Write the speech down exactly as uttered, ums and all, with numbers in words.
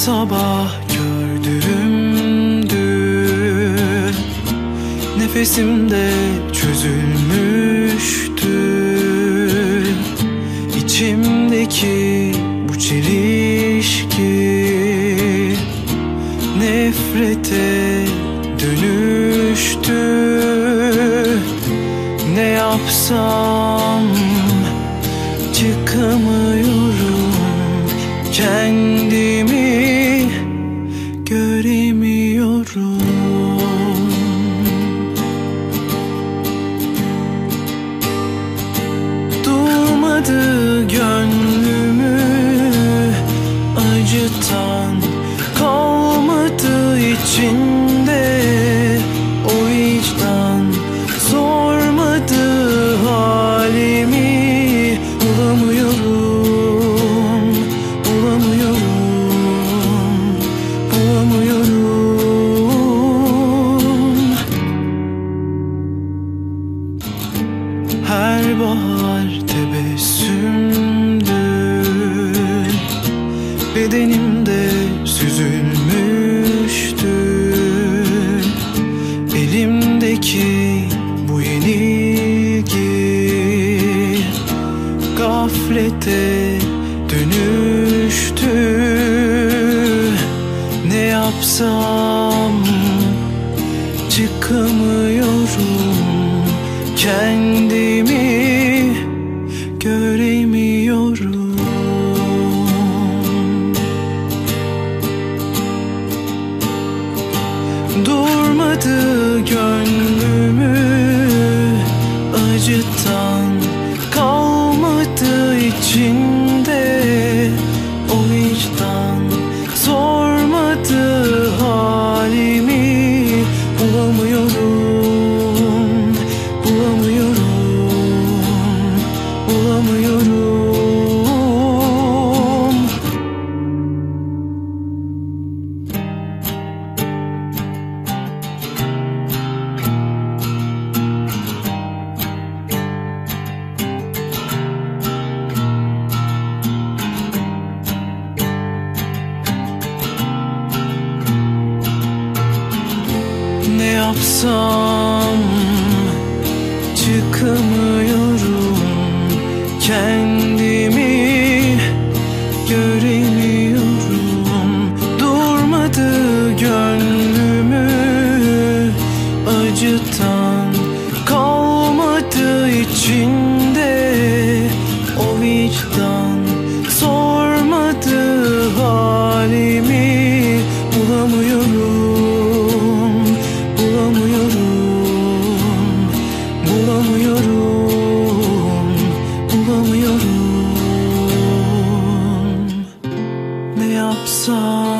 sabah gördüğümdü, nefesimde çözülmüştü. İçimdeki bu çelişki nefrete dönüştü. Ne yapsam çıkamıyorum, kendimi göremiyorum. Durmadı gönlümü acıtan, kalmadı içinde o vicdan. Sormadı halimi, bulamıyorum, bulamıyorum, bulamıyorum. Her bahar tebessümdü, bedenimde süzülmüştü. Elimdeki bu yenilgi gaflete dönüştü. Ne yapsam çıkamıyorum, kendimi göremiyorum. Durmadı gönlümü acıtan, kalmadı içinde o vicdan. Sormadı halimi, bulamıyorum, bulamıyorum, bulamıyorum. Ne yapsam çıkamıyorum, kendimi göremiyorum. Durmadı gönlümü acıtan, kalmadı içinde o vicdan. Sormadı halimi, bulamıyorum, bulamıyorum, bulamıyorum, bulamıyorum. Ne yapsam